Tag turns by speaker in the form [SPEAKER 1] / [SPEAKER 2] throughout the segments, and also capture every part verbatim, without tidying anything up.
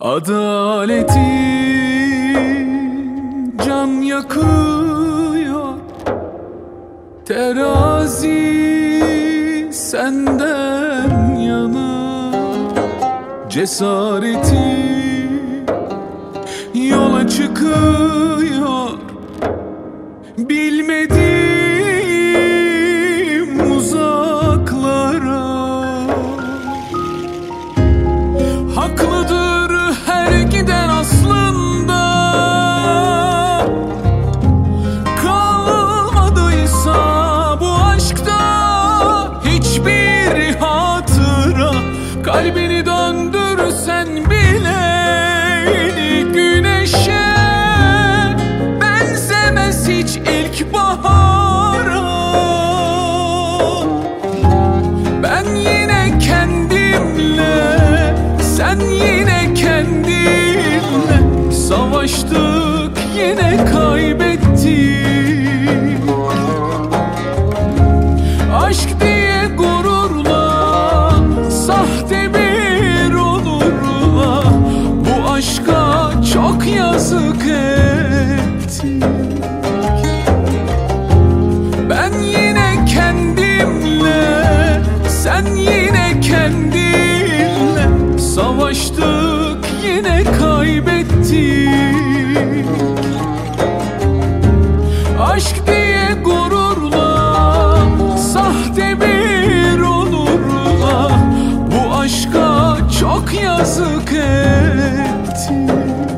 [SPEAKER 1] Adaletin can yakıyor, terazi senden yana. Cesareti yola çıkıyor, bilmediğim uzaklara. Haklıdır her giden aslında, kalmadıysa bu aşkta hiçbir hatıra. Kalbini döndürsen bile güneşe benzemez hiç ilkbahara. Ben yine kendimle, sen yine kendinle savaştık, yine kaybettik. Aşk diye gururla, sahte bir onurla bu aşka çok yazık ettik. Ben yine kendimle, sen yine kendinle savaştık, yine kaybettik. Aşk diye gururla, sahte bir onurla bu aşka çok yazık ettik.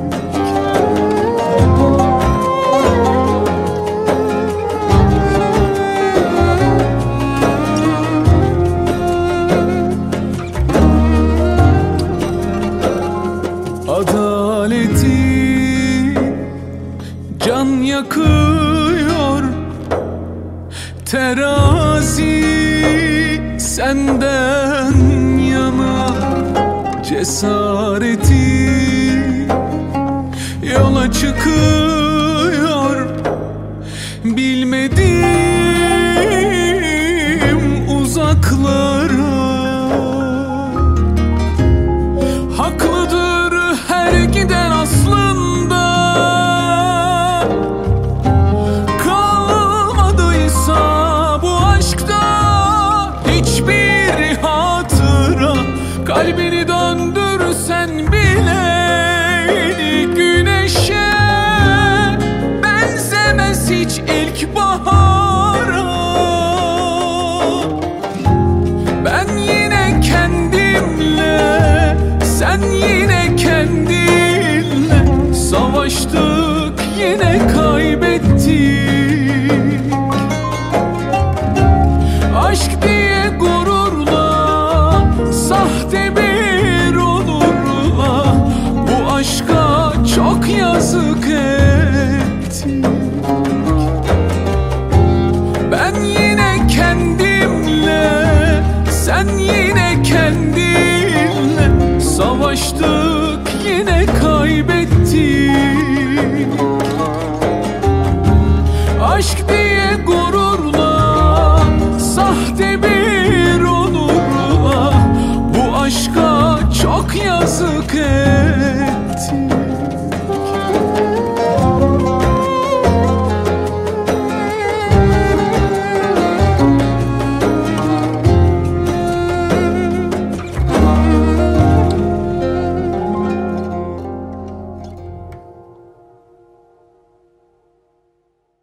[SPEAKER 1] Adaletin can yakıyor, terazi senden yana. Cesareti yola çıkıyor, bilmediğim uzaklara. Haklıdır her giden aslında, kalmadıysa bu aşkta hiçbir hatıra. Kalbini döndürsen bile güneşe benzemez hiç ilkbahara. Ben yine kendimle, sen yine kendinle savaştık, yine kaybettik. Aşk diye gururla, sahte bir onurla bu aşka çok yazık ettik. Ben yine kendimle, sen yine kendinle savaştık, yine kaybettik. Aşk diye gururla, sahte bir onurla bu aşka çok yazık ettik.